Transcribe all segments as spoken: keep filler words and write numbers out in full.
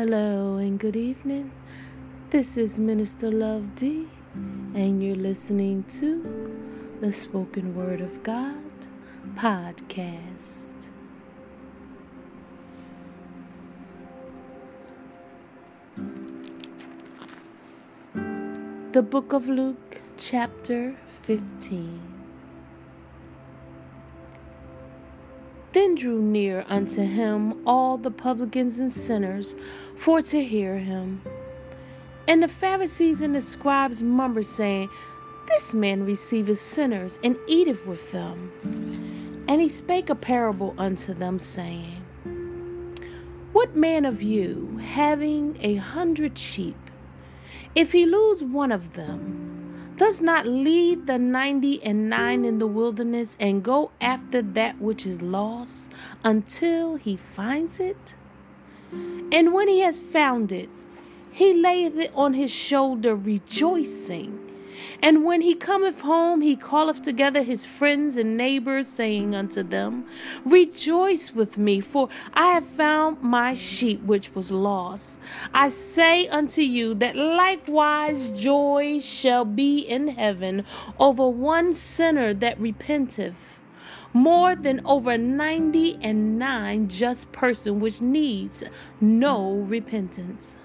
Hello and good evening. This is Minister Love D, and you're listening to the Spoken Word of God podcast. The Book of Luke, chapter fifteen. Then drew near unto him all the publicans and sinners for to hear him. And the Pharisees and the scribes murmured, saying, This man receiveth sinners, and eateth with them. And he spake a parable unto them, saying, What man of you, having a hundred sheep, if he lose one of them, does not leave the ninety and nine in the wilderness and go after that which is lost until he finds it? And when he has found it, he layeth it on his shoulder, rejoicing. And when he cometh home, he calleth together his friends and neighbors, saying unto them, Rejoice with me, for I have found my sheep which was lost. I say unto you that likewise joy shall be in heaven over one sinner that repenteth, more than over ninety and nine just person which needs no repentance.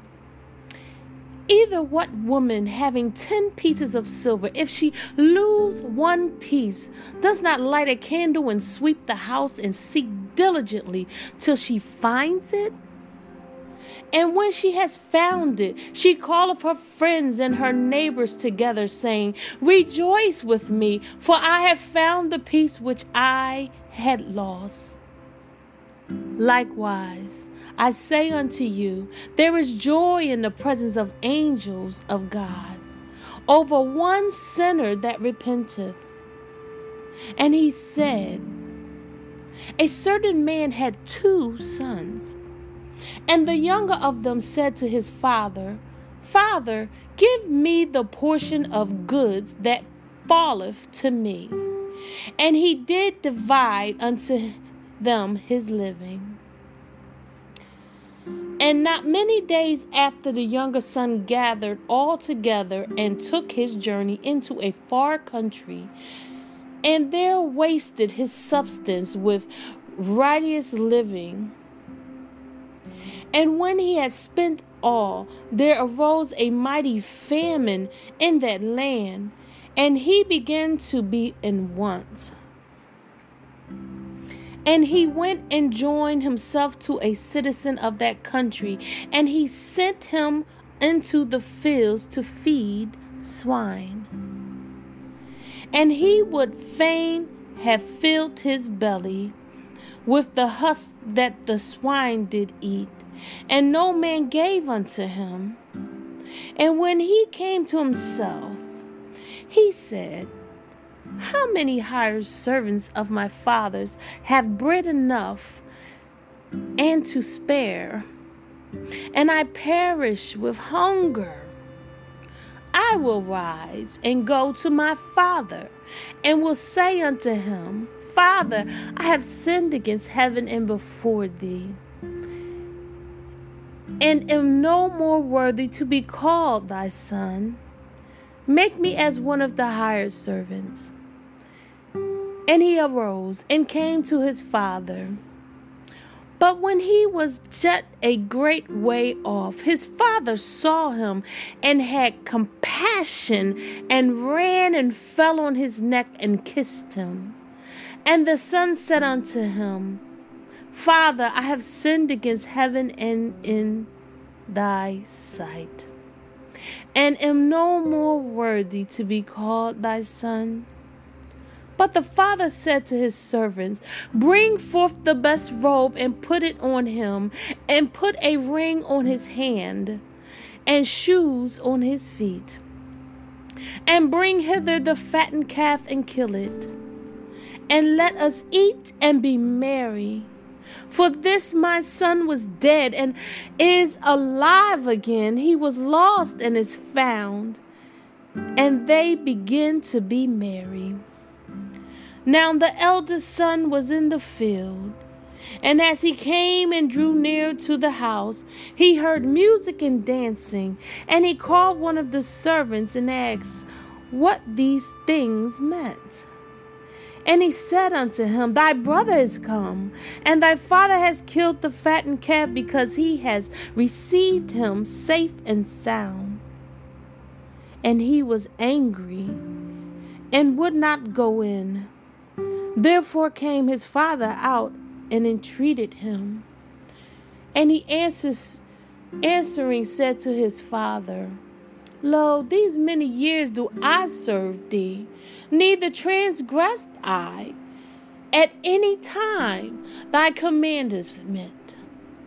Either what woman having ten pieces of silver, if she lose one piece, does not light a candle and sweep the house and seek diligently till she finds it? And when she has found it, she calleth her friends and her neighbors together, saying, Rejoice with me, for I have found the piece which I had lost. Likewise, I say unto you, there is joy in the presence of angels of God over one sinner that repenteth. And he said, A certain man had two sons, and the younger of them said to his father, Father, give me the portion of goods that falleth to me. And he did divide unto them his living. And not many days after, the younger son gathered all together and took his journey into a far country, and there wasted his substance with riotous living. And when he had spent all, there arose a mighty famine in that land, and he began to be in want. And he went and joined himself to a citizen of that country, and he sent him into the fields to feed swine. And he would fain have filled his belly with the husk that the swine did eat, and no man gave unto him. And when he came to himself, he said, How many hired servants of my father's have bread enough and to spare, and I perish with hunger? I will rise and go to my father, and will say unto him, Father, I have sinned against heaven and before thee, and am no more worthy to be called thy son. Make me as one of the hired servants. And he arose and came to his father. But when he was yet a great way off, his father saw him and had compassion, and ran and fell on his neck and kissed him. And the son said unto him, Father, I have sinned against heaven and in thy sight, and am no more worthy to be called thy son. But the father said to his servants, Bring forth the best robe and put it on him, and put a ring on his hand, and shoes on his feet. And bring hither the fattened calf and kill it. And let us eat and be merry. For this my son was dead and is alive again. He was lost and is found. And they begin to be merry. Now the eldest son was in the field, And as he came and drew near to the house, he heard music and dancing. And he called one of the servants and asked what these things meant. And he said unto him, Thy brother is come, and thy father has killed the fattened calf, because he has received him safe and sound. And he was angry, and would not go in. Therefore came his father out and entreated him. And he answers, answering said to his father, Lo, these many years do I serve thee, neither transgressed I at any time thy commandment.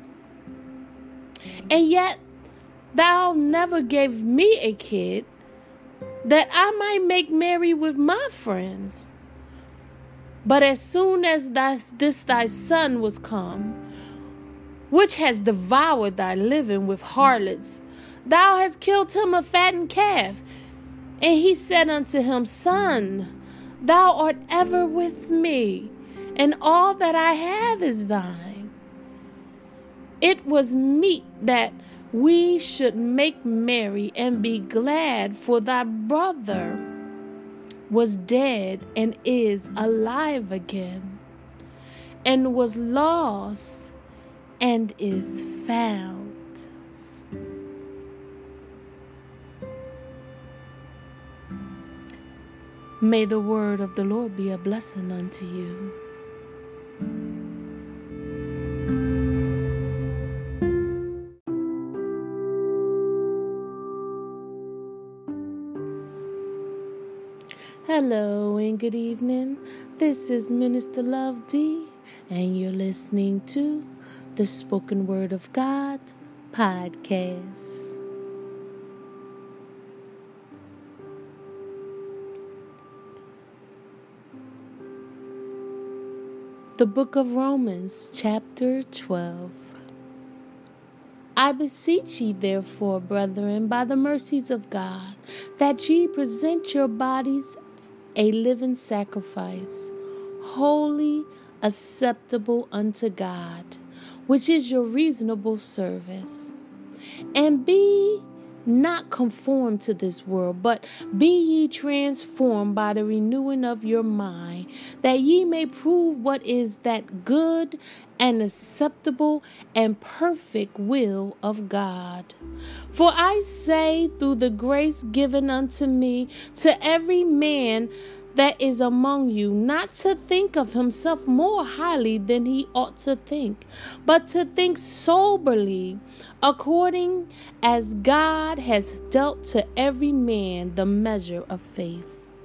And yet thou never gave me a kid, that I might make merry with my friends. But as soon as thy, this thy son was come, which has devoured thy living with harlots, thou hast killed him a fattened calf. And he said unto him, Son, thou art ever with me, and all that I have is thine. It was meet that we should make merry and be glad, for thy brother was dead and is alive again, and was lost and is found. May the word of the Lord be a blessing unto you. Hello and good evening. This is Minister Love D, and you're listening to the Spoken Word of God podcast. The book of Romans, chapter twelve. I beseech ye therefore, brethren, by the mercies of God, that ye present your bodies a living sacrifice, holy, acceptable unto God, which is your reasonable service. And be not conformed to this world, but be ye transformed by the renewing of your mind, that ye may prove what is that good and acceptable and perfect will of God. For I say, through the grace given unto me, to every man that is among you, not to think of himself more highly than he ought to think, but to think soberly, according as God has dealt to every man the measure of faith.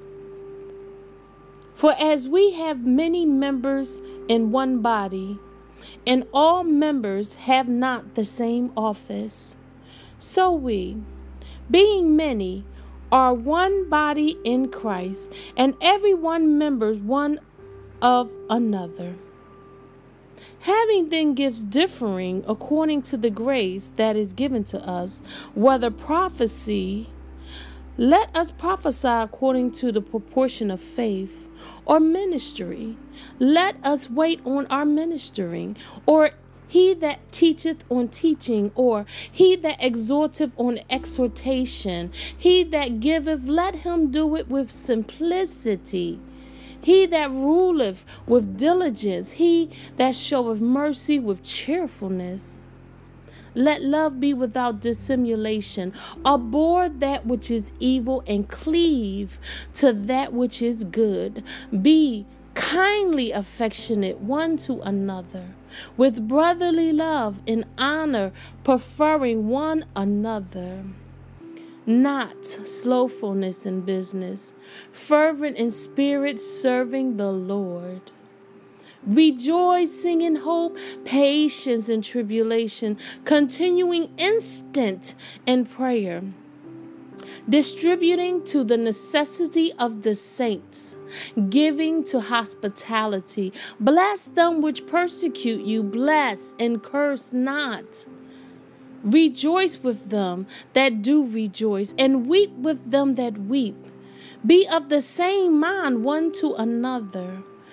For as we have many members in one body, and all members have not the same office, so we, being many, are one body in Christ, and every one members one of another. Having then gifts differing according to the grace that is given to us, whether prophecy, let us prophesy according to the proportion of faith, or ministry, let us wait on our ministering, or he that teacheth on teaching, or he that exhorteth on exhortation, he that giveth, let him do it with simplicity. He that ruleth with diligence, he that showeth mercy with cheerfulness. Let love be without dissimulation. Abhor that which is evil, and cleave to that which is good. Be kindly affectionate one to another, with brotherly love and honor, preferring one another. Not slothfulness in business, fervent in spirit, serving the Lord. Rejoicing in hope, patience in tribulation, continuing instant in prayer, distributing to the necessity of the saints, giving to hospitality. Bless them which persecute you, bless and curse not. Rejoice with them that do rejoice, and weep with them that weep. Be of the same mind one to another.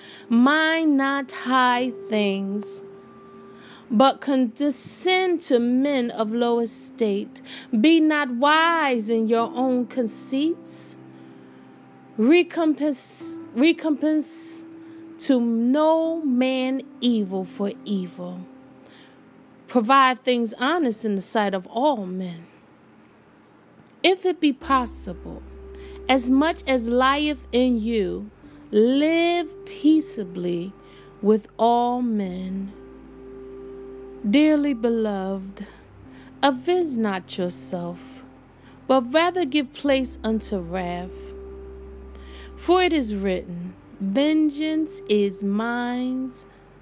Mind not high things, but condescend to men of low estate. Be not wise in your own conceits. Recompense, recompense to no man evil for evil. Provide things honest in the sight of all men. If it be possible, as much as lieth in you, live peaceably with all men. Dearly beloved, avenge not yourself, but rather give place unto wrath. For it is written, vengeance is mine,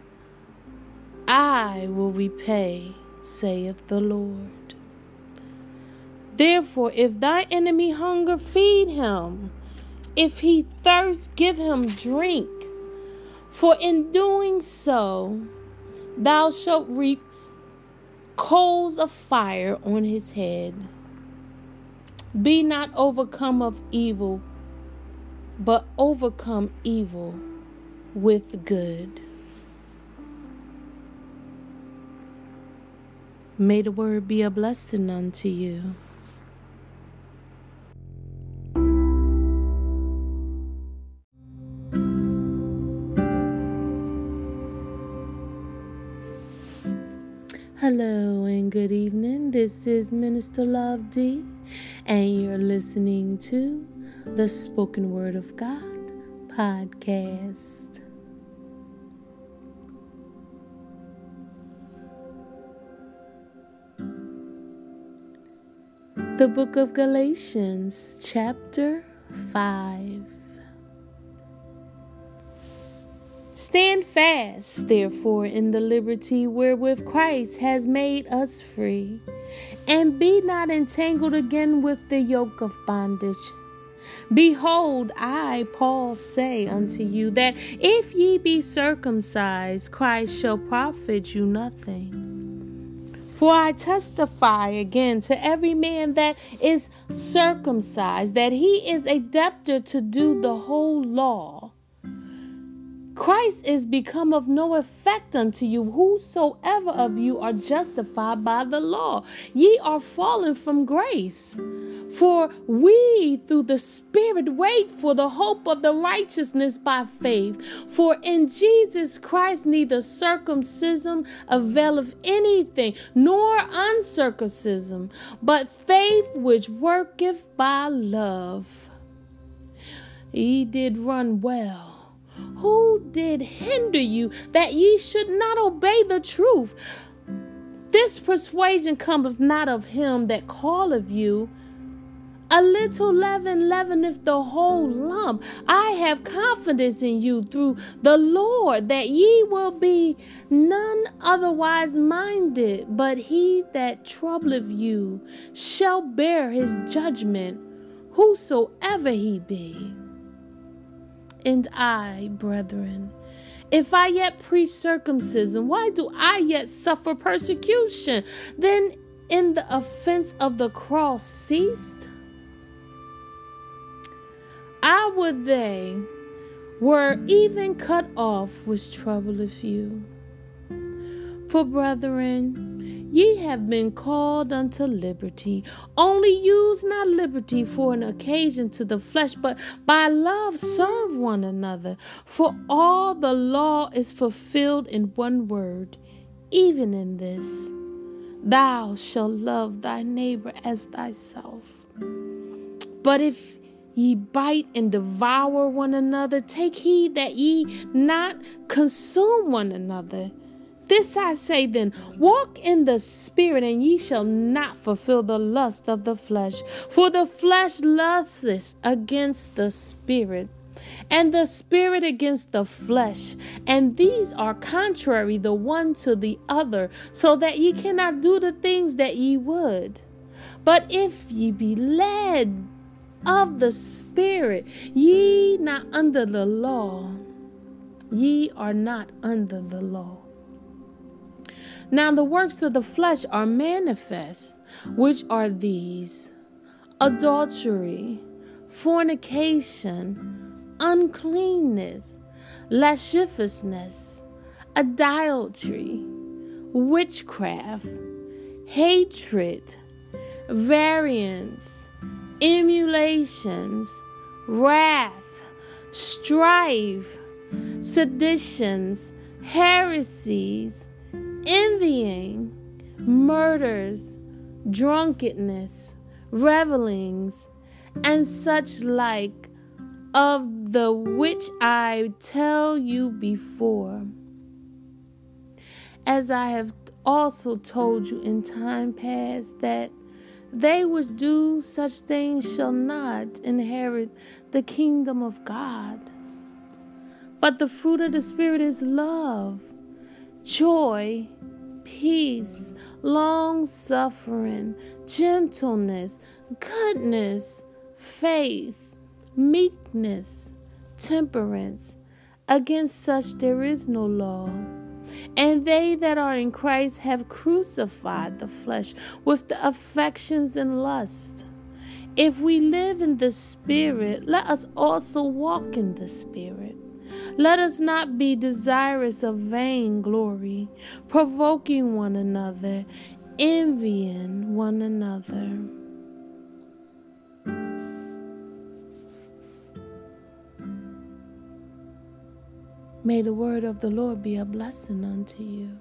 I will repay, saith the Lord. Therefore, if thy enemy hunger, feed him. If he thirst, give him drink. For in doing so, thou shalt reap coals of fire on his head. Be not overcome of evil, but overcome evil with good. May the word be a blessing unto you. Hello and good evening. This is Minister Love D, and you're listening to the Spoken Word of God podcast. The book of Galatians, chapter five. Stand fast, therefore, in the liberty wherewith Christ has made us free, and be not entangled again with the yoke of bondage. Behold, I, Paul, say unto you that if ye be circumcised, Christ shall profit you nothing. For I testify again to every man that is circumcised, that he is a debtor to do the whole law. Christ is become of no effect unto you, whosoever of you are justified by the law. Ye are fallen from grace. For we through the Spirit wait for the hope of the righteousness by faith. For in Jesus Christ neither circumcision availeth anything, nor uncircumcision, but faith which worketh by love. Ye did run well. Who did hinder you that ye should not obey the truth? This persuasion cometh not of him that calleth you. A little leaven leaveneth the whole lump. I have confidence in you through the Lord that ye will be none otherwise minded, but he that troubleth you shall bear his judgment, whosoever he be. And I, brethren, if I yet preach circumcision, why do I yet suffer persecution? Then in the offense of the cross ceased? I would they were even cut off which troubleth you. For brethren, ye have been called unto liberty. Only use not liberty for an occasion to the flesh, but by love serve one another. For all the law is fulfilled in one word, even in this: thou shalt love thy neighbor as thyself. But if ye bite and devour one another, take heed that ye not consume one another. This I say then, walk in the Spirit, and ye shall not fulfill the lust of the flesh. For the flesh lusteth against the Spirit, and the Spirit against the flesh. And these are contrary the one to the other, so that ye cannot do the things that ye would. But if ye be led of the Spirit, ye not under the law. Ye are not under the law. Now the works of the flesh are manifest, which are these: adultery, fornication, uncleanness, lasciviousness, idolatry, witchcraft, hatred, variance, emulations, wrath, strife, seditions, heresies, envying, murders, drunkenness, revelings, and such like, of the which I tell you before, as I have also told you in time past, that they which do such things shall not inherit the kingdom of God. But the fruit of the Spirit is love, joy, peace, long-suffering, gentleness, goodness, faith, meekness, temperance. Against such there is no law. And they that are in Christ have crucified the flesh with the affections and lust. If we live in the Spirit, let us also walk in the Spirit. Let us not be desirous of vain glory, provoking one another, envying one another. May the word of the Lord be a blessing unto you.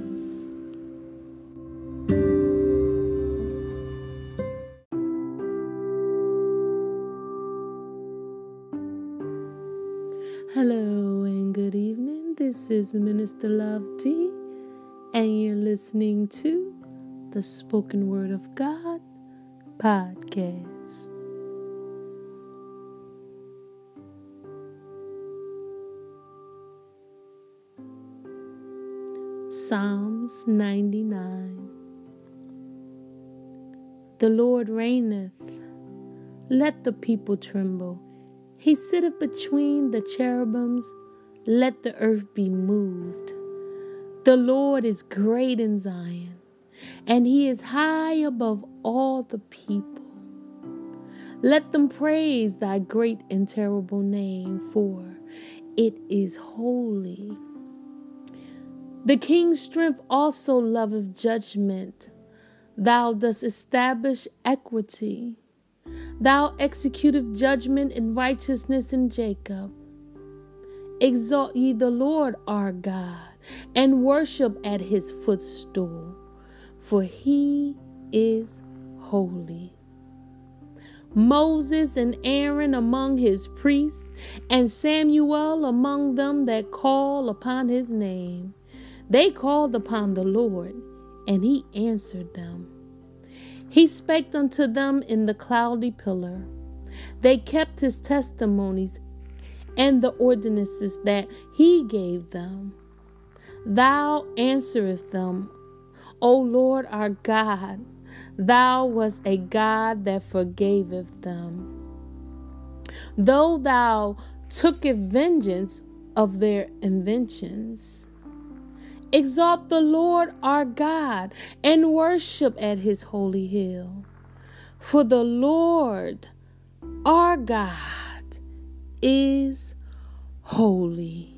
Hello and good evening. This is Minister Love D, and you're listening to the Spoken Word of God podcast. Psalms ninety-nine. The Lord reigneth, let the people tremble. He sitteth between the cherubims, let the earth be moved. The Lord is great in Zion, and he is high above all the people. Let them praise thy great and terrible name, for it is holy. The king's strength also loveth judgment. Thou dost establish equity. Thou executest judgment and righteousness in Jacob. Exalt ye the Lord our God, and worship at his footstool, for he is holy. Moses and Aaron among his priests, and Samuel among them that call upon his name. They called upon the Lord, and he answered them. He spake unto them in the cloudy pillar. They kept his testimonies and the ordinances that he gave them. Thou answerest them, O Lord our God. Thou wast a God that forgaveth them. Though thou tookest vengeance of their inventions. Exalt the Lord our God, and worship at his holy hill. For the Lord our God is holy.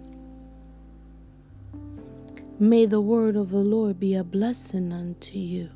May the word of the Lord be a blessing unto you.